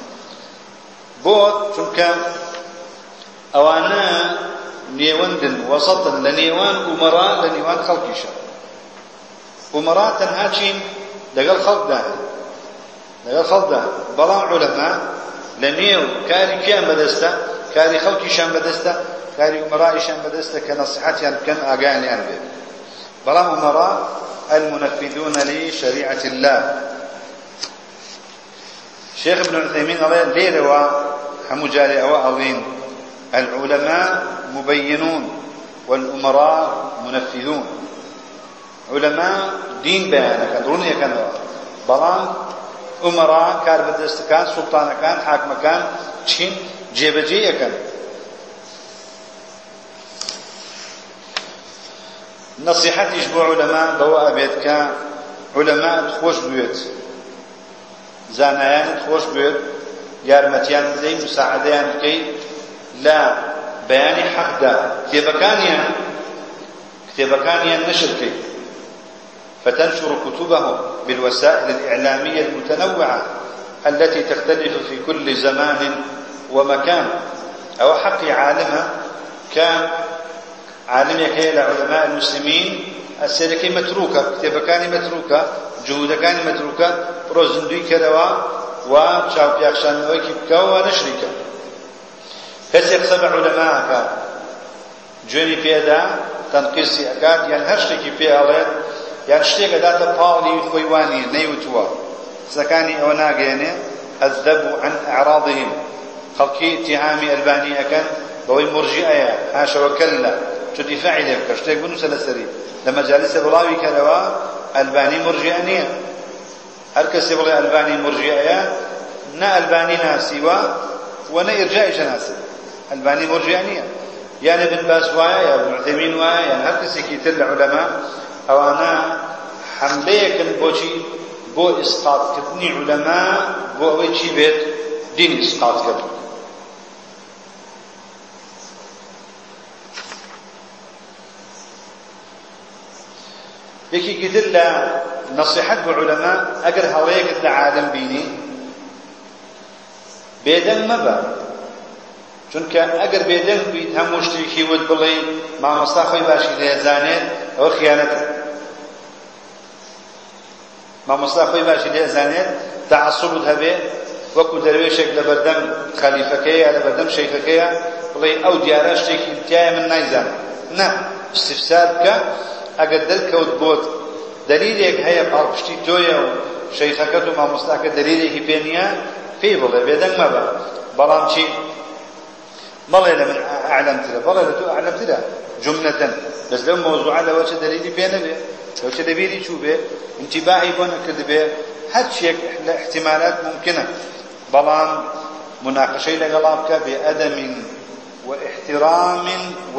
Speaker 1: بوت چونك أوانا نيواندن وسطا لنيوان أمراء لنيوان خلقشا أمراء تنهاچين لەگەڵ خەڵکدا بەڵام عولەما لە نێو کاری کیان بەدەستە کاری خەڵکیشان بەدەستە کاری ئومەرائیشان بەدەستە کە نەسیحەتیان بکەن ئاگایانیان بێت بەڵام ئومەرا المنفذون لشريعة الله شيخ ابن عثيمين الله ليروا هەموو جارێ ئەوە ئەڵێن العلماء مبينون والأمراء منفذون علماء دين بيانەکەن ڕوونیەکەنەوە بەڵام ئومەرا کاربەدەستەکان سوڵتانەکان حاکمەکان چین جێبەجێیەکەن نەسیحەتیش بۆ عولەما بەوە ئەبێت کە عولەمات خۆش بوێت زانایانت خۆش بوێت یارمەتیان بدەیت مساعدەیان بکەیت لە بەیانی حەقدا کتێبەکانیان نەشر بکەیت فتنشر كتبهم بالوسائل الإعلامية المتنوعة التي تختلف في كل زمان ومكان أو حق عالمة كان عالمية كي علماء المسلمين السيركي متروكة كتابكان متروكة جهودكان متروكة بروزندوي كدوا وشاو بياخشان نوكي بكا ونشركة كسيك سبع علماء جوني بيدا تنقيسي أكاد يعني هرشتكي بيها یان شتێکە داتە پاڵی خۆی وانیە نەیوتووە قسەکانی ئەوە ناگەێنێ الذب عن أعراضهم خلقي اتهامي ألبانية كان بوي مرجئة حاشا وكلا شو دفاعي لهم كشتيك بنو سلسري لما جالس بلاوي كلوا ألباني مرجئة نية هركس يبغي ألباني مرجئة نا ألباني ناسيوا ونا إرجاء جناسي ألباني مرجئة نية يعني ابن باز وايا يا ابن عثيمين وايا يعني هركس يكيتر العلماء أو أنا حمليك البوشي بو إسقاط كتني علماء بو أوي شي بيت دين إسقاط كتني يكي قدر لا نصيحة بعلماء أقر هوريك عالم بيني بيدن مبا چونك أقر بيدن بيت هم مشتركي ود بلي مع مصطفى باشي ليزانيت أو خيانته مع مصطفى باشي ليزانيت تعصب هبه وكو درويشك لبردم خليفكية لبردم شيخكية بلي أو ديارشتك انتهى من نايزان نعم استفسارك أقدر كود بوت دليلك هي قاربشتي تويا وشيخكت وما مصلحك دليلك بينيا في بلا بيدك ما بقى بلام شيء بلا من أعلم تلا بلا تو أعلم تلا جملة بس لو موضوع على وجه دليلي بينه به لو شيء دليلي شو به انتباهي بنا كذبه هاد شيء احتمالات ممكنة بلام مناقشة لقلابك بأدم واحترام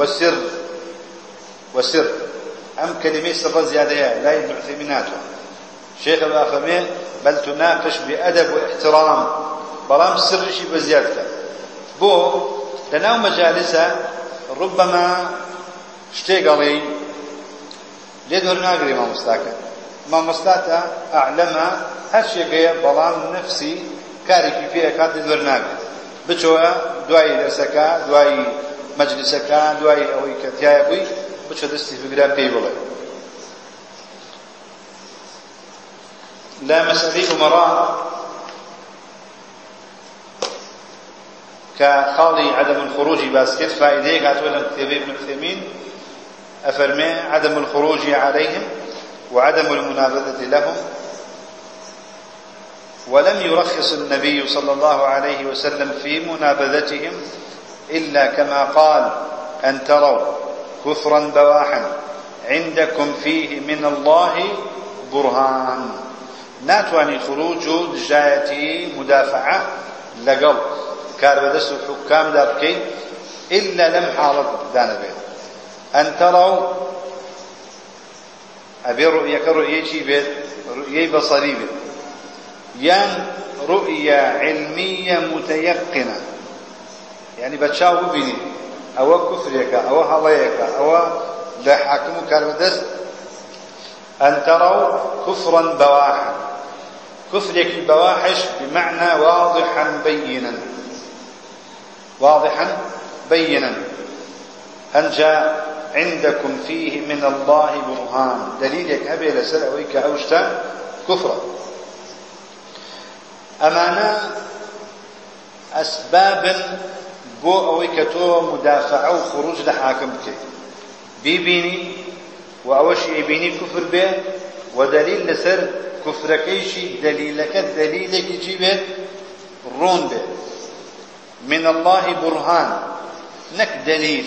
Speaker 1: وسر أم كلمة سر زيادة لا ابن عثيميناته شيخ الأفهمين بل تناقش بأدب واحترام برام سر شي بزيادته بو لناو مجالسة ربما اشتغلي ليدهر ناقري ما مستاكا أعلم هالشيء برام نفسي كاري فيها كاد ليدهر ناقري بچوا دواي درسكا دواي مجلسكا دواي أوي كتيابي بچو دستی بگرا پی بڵێ لا مسألة أمراء كخالي عدم الخروج باسكت فائدة قاتوا لهم كتابي ابن عثيمين أفرمي عدم الخروج عليهم وعدم المنابذة لهم ولم يرخص النبي صلى الله عليه وسلم في منابذتهم إلا كما قال أن تروا كفرا بواحا عندكم فيه من الله برهان ناتواني خروج دجايتي مدافعة لقل كاربدس الحكام داركي إلا لم حالت دانبين أن تروا أبي رؤية رؤية بيت رؤية بصري بيت يان رؤية علمية متيقنة يعني بتشاو بيني أو كفرك أو هضيك أو لا حاكم كاربدس أن تروا كفرا بواحا كفرك بواحش بمعنى واضحا بينا أن جاء عندكم فيه من الله برهان دليلك هبه لسلعويك أوشتا كفرا أمانا أسبابا بو أويك تو مدافعة وخروج لحاكم بك بيبيني وأوش يبيني كفر به ودليل لسر كفركيشي دليلك يجيبه رون به من الله برهان نك دليل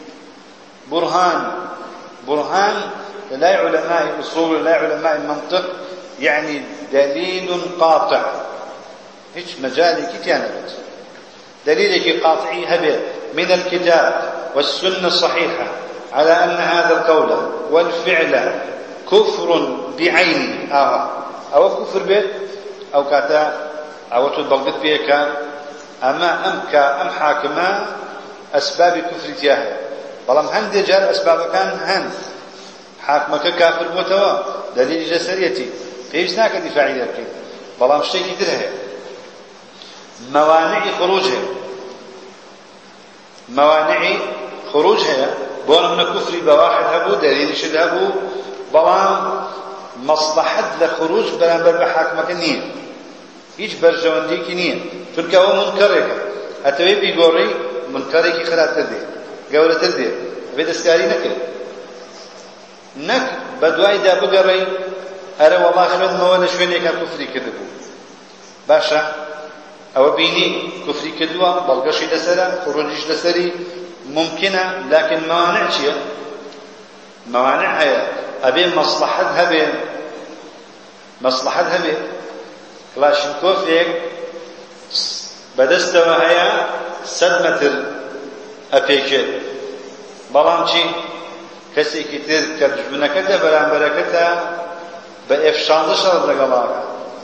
Speaker 1: برهان لا علماء الأصول لا علماء المنطق يعني دليل قاطع هيك مجالي كتانبت دليلك قاطعي هبه من الكتاب والسنة الصحيحة على أن هذا القول والفعل كفر بعينه أو كفر به أو كاتا أو تبغض بك أما أم حاكما أسباب كفر تياها بلام هندي جار أسباب كان هند حاكمك كافر متوا دليل جسريتي فيش ناك دفاعي لك بلام شيء يدرها موانع خروجها بون من كفر بواحد هبو دليل شد هبو بلام مصلحة لخروج برانبر بحاكمك نية هيج برجوانديك نية چونك هو منكرك أتوي بيقوري منكرك خلال تردي قولة تردي بيد اسكاري نك بدواي دا بقري أرى والله خلال مولا شويني كان كفري كذبو باشا ئەوە بینی کوفری کردووە بەڵگەشی لەسەرە خروجیش لەسەری ممکنە لكن موانع چییە؟ موانع هەیە ئەبێ مەصلحەت هەبێ کلاشینکۆفێک بەدەستەوە هەیە 100 مەتر ئەپێکێت بەڵام چی کەسێکی تر کە دژمنەکەتە بەرامبەرەکەتە بە F-16 شەڕ لەگەڵاکە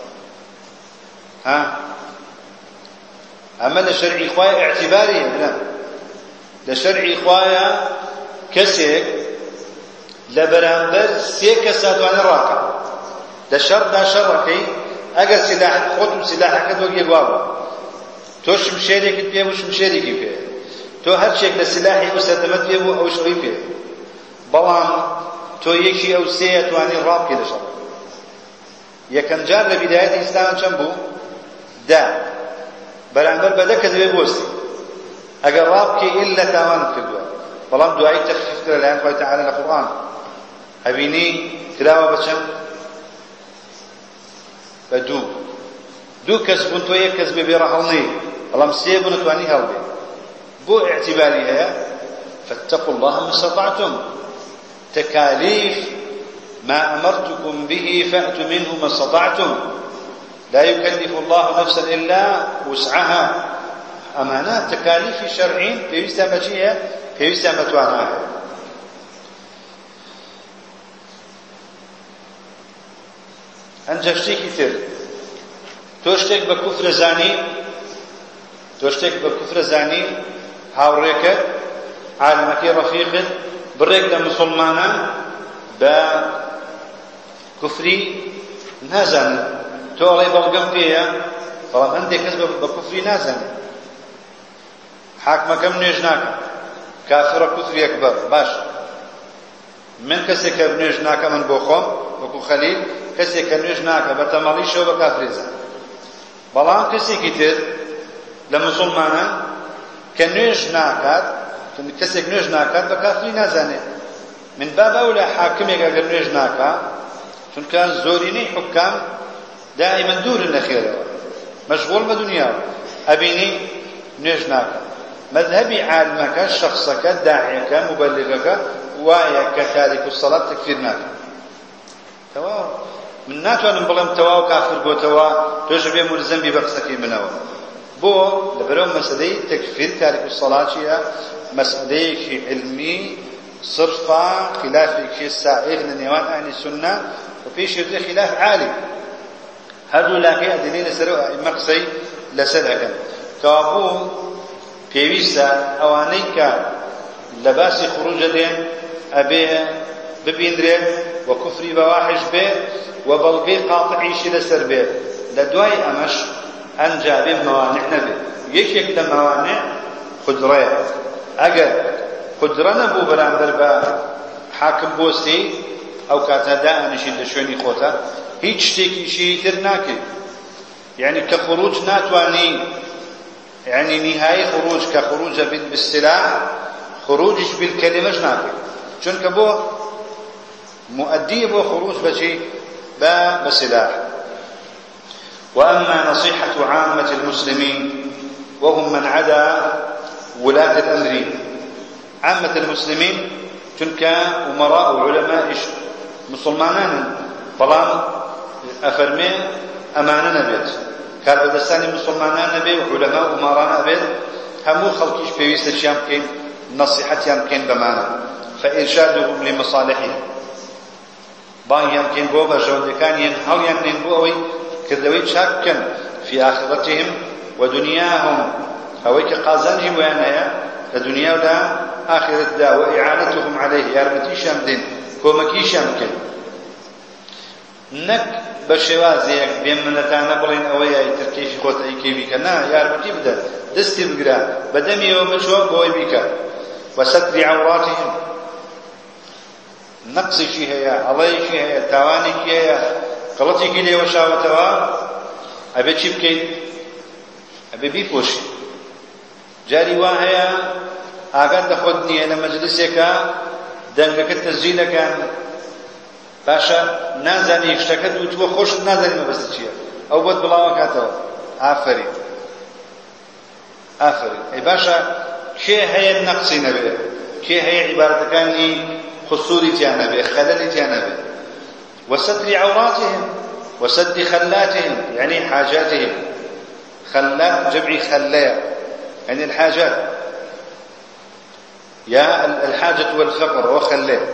Speaker 1: ئەمە لە شەرعی خوای ئاعتیباری هەیە لە شەرعی خوایە کەسێک لە بەرامبەر 3 کەس ئەتوانێت ڕاکە لە شەڕدا شەڕەکەی ئەگەر خۆت و سلاحەکەت وەک یەک وا بوو تۆ شمشێرێکت پێ بوو شمشێرێکی پێ تۆ هەرچێک لە سلاحی و سەردەمەت پێ بوو ئەوش ئەوی پێ بەڵام تۆ یەکی ئەو 3 ئەتوانی ڕابکێ لە شەڕ یەکەم جار لە بیدایەتی ئیسلام چەند بوو؟ 10 بەرامبەر بە 10 کەس دەبێ بۆستی ئەگەر ڕابکێ ئیلا تاوان کردووە بەڵام دوایی تەخفیف کرا لەلایەن خوای تەعالی لە قورئان ئەبینی کراوە بە چەند؟ بە 2 کەس بوون تۆ 1 کەس بێ ڕەهەڵنەی بەڵام 3 بوون نتوانی هەڵبێ بۆ اعتباری هەیە فاتقوا الله ما استطعتم تكاليف ما أمرتكم به فأتوا منه ما استطعتم لا يكلف الله نفسا إلا وسعها أمانات تكاليف شرعين پێویستە بەچیە؟ پێویستە بەتوانایە ئەنجا شتێکی تر تۆ شتێک بە کوفرە زانی هاوڕێکت عالمەکەی ڕەفیقت بڕێک لە مسلمانان بە کوفری نازانن تۆ ئەڵێ بەڵگەم پێیە بەڵام هەندێک کەس بە کوفری نازانێت حاکمەکەم نوێژ ناکەم کافرە کوفری ئەکبەر باش من کەسێک کە نوێژ ناکە من بۆ خۆم وەکو خەلیل کەسێک کە نوێژ ناکە بە تەمەڵیشەوە بە کافرێزان بەڵام کەسێکی تر لە مسلمانان کە نوێژ ناکات کەسێک نوێژ ناکات بە کافری نازانێت من باب ئەولە حاکمێک ئەگەر نوێژ ناکا چونکە زۆرینەی حکام دائما دوورن لە خێرەوە مەشغوڵ بە دنیا ئەبینی نوێژ ناکات مذهبی عالمەکە شەخصەکە داعیەکە مبەلغەکە وایە کە تاریک السەڵات تەکفیر ناکات تەواو من ناتوانم بڵێم تەواو کافر بۆتەوە تۆش بێ مولزەم بی بە قسەکەی منەوە بۆ لەبەرەوە مەسەلەی تەکفیر تاریک السەڵات چییە؟ مەسئلەیەکی علمی صرفا خلافێکی سائغ لە نێوان ئاهلی سونە و پێشی دێ خلاف عالی هەردوو لاکەی ئەدلەی لەسەر و ئائیمە قسەی لەسەر ئەکەن کەوا بوو پێویستە ئەوانەی کە لە باسی خروجە دێن ئەبێ ببیندرێت و کوفری بەواحش بێ و بەڵگەی قاطعیشی لەسەر بێ لە دوای ئەمەش ئەنجا بێ مەوانع نەبێت یەکێک لە مەوانع قودڕەیە ئەگەر قودرە نەبوو بەرامبەر بە حاکم بۆستی ئەو کاتە دائەنیشیت لە شوێنی خۆتە هیچ شتێکیشی تر ناکەیت یعنی کە خروج ناتوانی يعني نهاية خروج كخروج بالسلاح خروجش بالكلمة ناكل چونك بو مؤدي بو خروج بشي بسلاح وأما نصيحة عامة المسلمين وهم من عدا ولاة الأمر عامة المسلمين چونك أمراء وعلماء مسلمانان بلان أفرمي أماننا بيت کاربەدەستانی مسلمانان نەبێ و عولەما و ئوماران ئەبێت هەموو خەڵکیش پێویستە چیان بکەین نەسیحەتیان بکەین بەمانە فإرشادهم لمصالحهم بانگیان بکەین بۆ بەژەوندەکانیان هەڵیان نێن بۆ ئەوەی کردەوەی چاک بکەن في آخرتهم ودنياهم ئەوەی کە قازانجی بۆیان هەیە لە دنیا و لە ئاخرەتدا وإعانتهم عليه یارمەتیشیان بدەین کۆمەکیشیان بکەین نەک بە شێوازەیەک بێن منەتانە بڵێن ئەوەی ئیتر کێشی خۆت ئەیکەی بیکە نا یارمەتی بدە دەستی بگرە بەدەمیەوە بچۆ بۆی بیکە وەسەتری عەوراتهم نەقسێکی هەیە هەڵەیەکی هەیە تاوانێکی هەیە قەڵەتێکی لێ وەشاوەتەوە ئەبێ چی بکەیت ئەبێ بیپۆشی جاری وا هەیە ئاگات لە خۆت نییە لە مەجلیسێکە دەنگەکەت تەسجیلەکەن باشە نازانی شتەکەت وتووە خۆشت نازانی مەبەستە چییە ئەو بۆت بڵاوە کاتەوە ئافەرین آفرین أي باشا كي هي النقص نبي كي هي عبارة كاني قصور تيانبي خلل تيانبي وستر عوراتهم وسد خلاتهم يعني حاجاتهم خلات جمع خلاء يعني الحاجات يا الحاجة والفقر وخلاء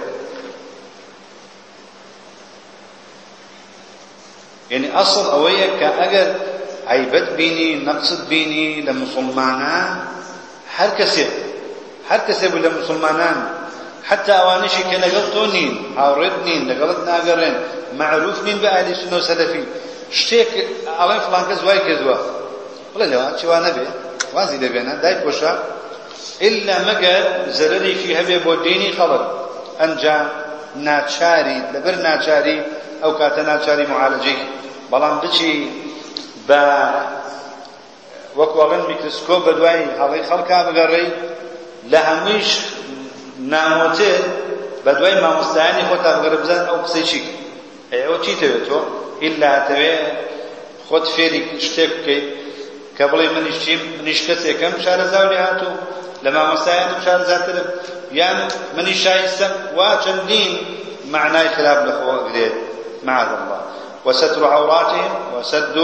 Speaker 1: يعني أصل أوية كأجل عيبت بيني نقصد بيني لمسلمانان هر كسب لمسلمانان حتى أوانشي كنقلتونين هاوردنين لقلتنا أقرين معروف نين بأهل السنة والسلفي شتيك ألين فلان كزواي كزوا ولا لا شو أنا بيه وازي لبينا دايك وشا إلا مقر زرري فيها بوديني خلط أنجا ناتشاري لبر ناتشاري أو كاتا ناتشاري معالجي بلان بشي با وكوغن ميكروسكوب بدواي هذي خلقها بقري لهميش ناموتي بدواي ما مستعاني خوتا بقربزان أو قصيشيك أو چی توێتۆ إلا توێ خۆت فێری شتێک بکەیت کە بڵێ منیش کەسێکم شارەزا لێ هاتوو لە مامۆستایانم شارەزاترم یان منیش شایستەم وا چەندین معنای خراپ لەخۆ ئەگرێت معاذ الله وستر عوراتهم وسد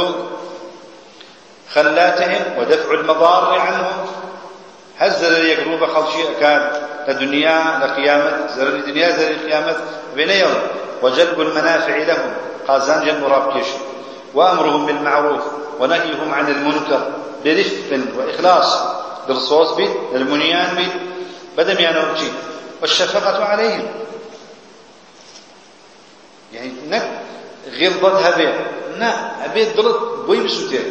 Speaker 1: خلاتهم ودفع المضار عنهم هل زرر يقروب خلشي أكاد لدنيا لقيامة زرر الدنيا زرر القيامة بين يوم وجلب المنافع لهم قازان جن مرابكش وأمرهم بالمعروف ونهيهم عن المنكر برفق وإخلاص بالصوص بيت المنيان بيت بدم يانوتي والشفقة عليهم يعني نك غلظتها بيت أبيت ضلت بوي بسوتين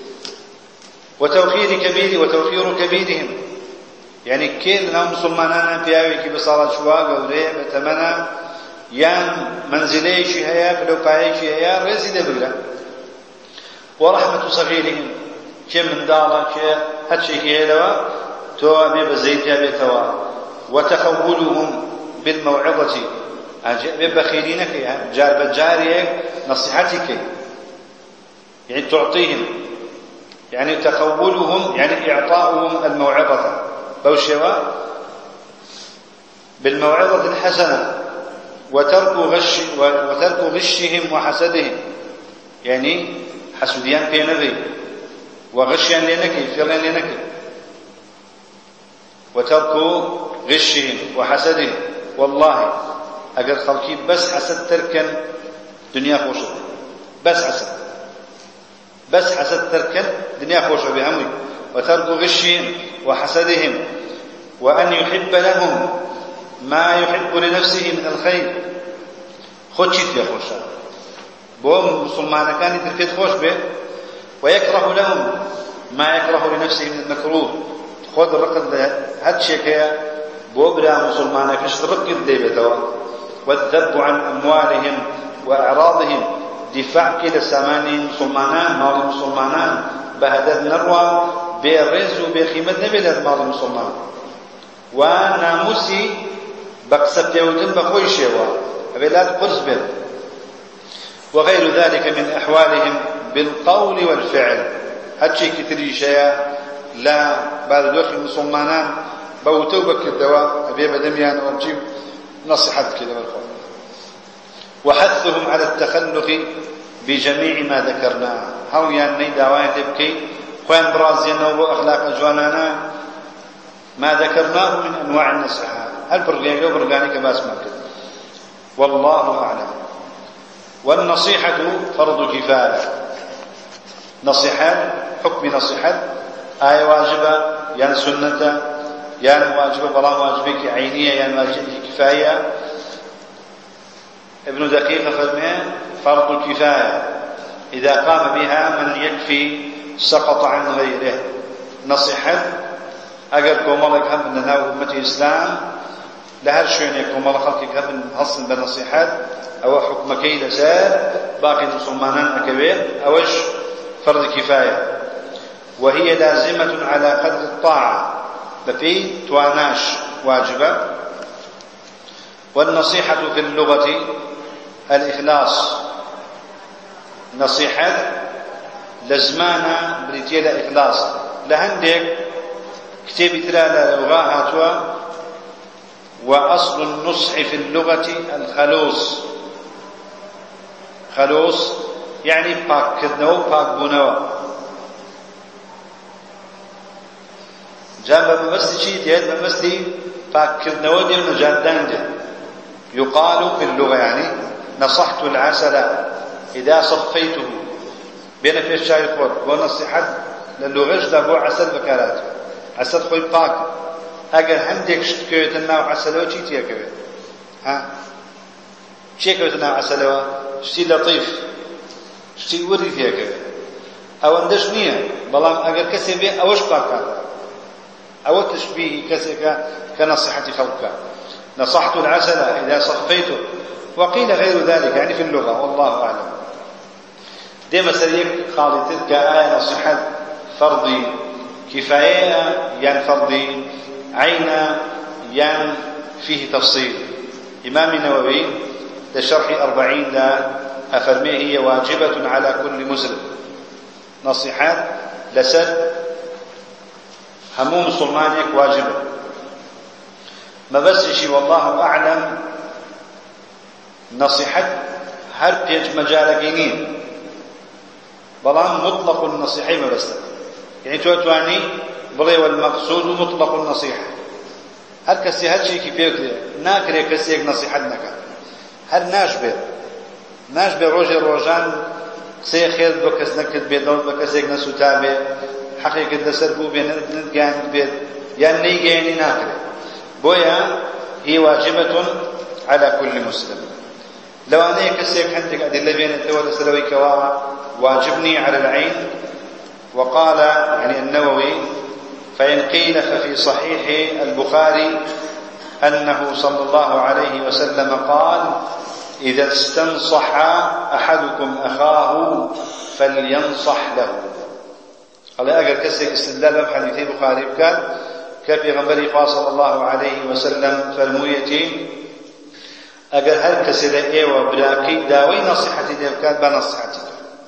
Speaker 1: وتوفير كبيرهم يعني كيل نام مسلمانان بياوي كي بصالة شواق وريه بتمنى يان منزلي شي هيا بلوباي شي هيا رزي دبلا ورحمة صغيرهم كم من دالا كي هاتشي كي هلوا تو أبي بزيد أبي توا وتخولهم بالموعظة أبي بخيرينك جار بجاريك نصيحتك يعني تعطيهم يعني تخولهم يعني إعطاؤهم الموعظة بوشوا بالموعظة الحسنة وترك غشهم وحسدهم يعني حسوديان بينبي وغشيان لنكي فعلا لنكي وترك غشهم وحسدهم والله أقل خلقي بس حسد تركا دنيا خوشة بس حسد تركا دنيا خوشة بهمي وترك غشهم وحسدهم وأن يحب لهم ما يحب لنفسه من الخير خود شيء يا خوشا بوم مسلمان كان يتركت خوش به ويكره لهم ما يكره لنفسه من المكروه خود الرقد هاد شيء بو بلا مسلمان فيش رقد ديبتوا والذب عن أموالهم وأعراضهم دفاع كده ساماني مسلمان مال مسلمان بهدد نروى بيرز وبخيمة نبي مال مسلمان وناموسي بقصد يودن بخوي شيوا بلاد قرص بيت وغير ذلك من أحوالهم بالقول والفعل هاتشي كتري شيء لا بعد دوخ المسلمان بوتو بك الدواء أبي بدميان وأجيب نصيحتك كده بالخوف وحثهم على التخلق بجميع ما ذكرناه هاو يعني دعوان تبكي خوان برازينا وأخلاق جوانانا ما ذكرناه من أنواع النصيحة هل برغاني لو برغاني كباس ما كده والله أعلم والنصيحة فرض كفاية نصيحة حكم نصيحة آية واجبة يعني سنة يعني واجبة بلا واجبك عينية يعني واجبك كفاية ابن دقيقة فرمي فرض الكفاية إذا قام بها من يكفي سقط عن غيره نصيحة أجر كومالك هم من ناو أمة الإسلام لهر شيء يكومال خلقك هم حصل بنصيحات أو حكم كيد سار باقي المسلمان أكبر أوش فرض كفاية وهي لازمة على قدر الطاعة بفي تواناش واجبة والنصيحة في اللغة الإخلاص نصيحة لزمانا بريتيلا إخلاص لهندك كتابي تلا لغة هاتوا وأصل النصح في اللغة الخلوص. خلوص يعني باك كدنو باك بونو. جاب بمثل شيء ديال بمثل باك كدنو ديال مجادان ديال. يقال في اللغة يعني نصحت العسل إذا صفيته بين في الشاي خود ونصيحت للغش دابو عسل بكاراته عسل خوي باك اگر هندێک شت کەوێتە ناو عسلەوە چی تێکەوێت چی کەوێتە ناو عسلەوە شتی لەطیف شتی وەری تێکەوێت ئەوەندەش نییە بەڵام ئەگەر کەسێ بێ ئەوەش پاکاتە ئەوە تشبیهی کەسێکە کە نەسیحەتی خەڵکە نصحت العسل إذا صفيته وقيل غير ذلك يعني في اللغة والله أعلم. دي مسألة خالطت كآية نصيحة فرضي كفاية يعني فرضي عين يعني فيه تفصيل. إمام النووي لشرح 40 لا أفرميه هي واجبة على كل مسلم. نصيحات لسد هموم مسلمانك واجبة ما بس شي والله أعلم نصيحة هر بيج مجالكينين بلان مطلق النصيحة ما بس يعني تواني بلي والمقصود مطلق النصيحة هر كسي هر شيء كيف ناكري كسي نصيحة نكا هر ناشبه روجان قسي خير بكس نكد بيدون بكسي نسو تابع حقيقة دسربو بين ندقان بيد يعني نيجيني ناكري بويا هي واجبة على كل مسلم. لو أنا كسيك عندك أدلة بين الدول السلوي كوا واجبني على العين. وقال يعني النووي فإن قيل ففي صحيح البخاري أنه صلى الله عليه وسلم قال إذا استنصح أحدكم أخاه فلينصح له. قال أجر كسيك استدلال بحديث البخاري قال كبيغمبري صلى الله عليه وسلم فرمويتي اگر هر کسی ايوه براكي داوي نصيحتي ديبكات بنصيحتي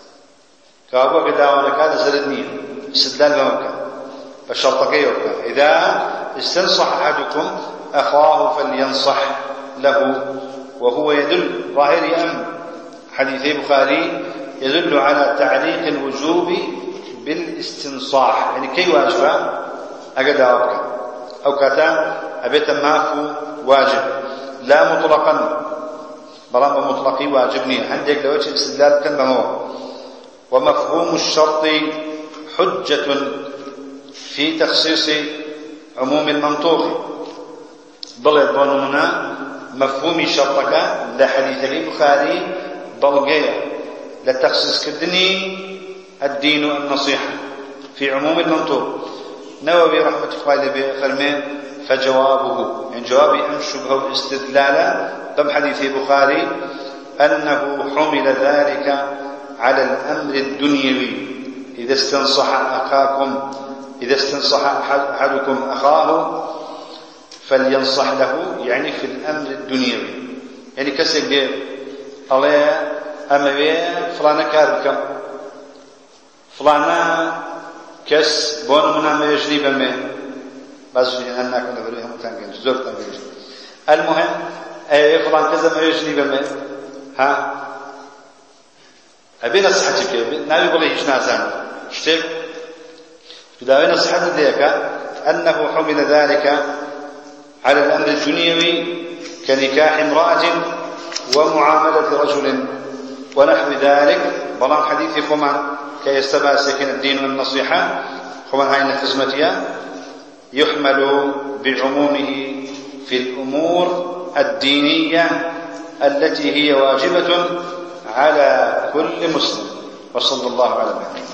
Speaker 1: كابو كداوانا كان زردني استدلال بمكان فالشرطكي يوكا اذا استنصح احدكم اخاه فلينصح له وهو يدل ظاهر امر حديث البخاري يدل على تعليق الوجوب بالاستنصاح يعني كي واجبه أجد أوكا أو كتا أبيت مافو واجب لا مطلقا بلان بمطلقي واجبني عندك لوجه الاستدلال كان بمو. ومفهوم الشرط حجة في تخصيص عموم المنطوق بل ظنونا مفهوم شرطك لحديث البخاري بلغية لتخصيص كدني الدين النصيحة في عموم المنطوق. نووي رحمة الله عليه فرمي فجوابه يعني جوابي أم شبهه الاستدلال ضمن حديث البخاري أنه حمل ذلك على الأمر الدنيوي إذا استنصح أحدكم أخاه فلينصح له يعني في الأمر الدنيوي يعني كسر بيه الله أما بيه فلانا كاربكم فلانا كس بون منا ما يجري بمه بس أننا كنا بريهم تانجين زور تانجين المهم أي فلان كذا ما يجري بمه ها أبي نصيحتك نبي بقول إيش نازل شتى بدأ نصيحة ذيك أنه حمل ذلك على الأمر الدنيوي كنكاح امرأة ومعاملة رجل ونحو ذلك بلان حديث خمان كي يستبع سكن الدين والنصيحة خمان هاي نخزمتها يحمل بعمومه في الأمور الدينية التي هي واجبة على كل مسلم. وصلى الله على محمد.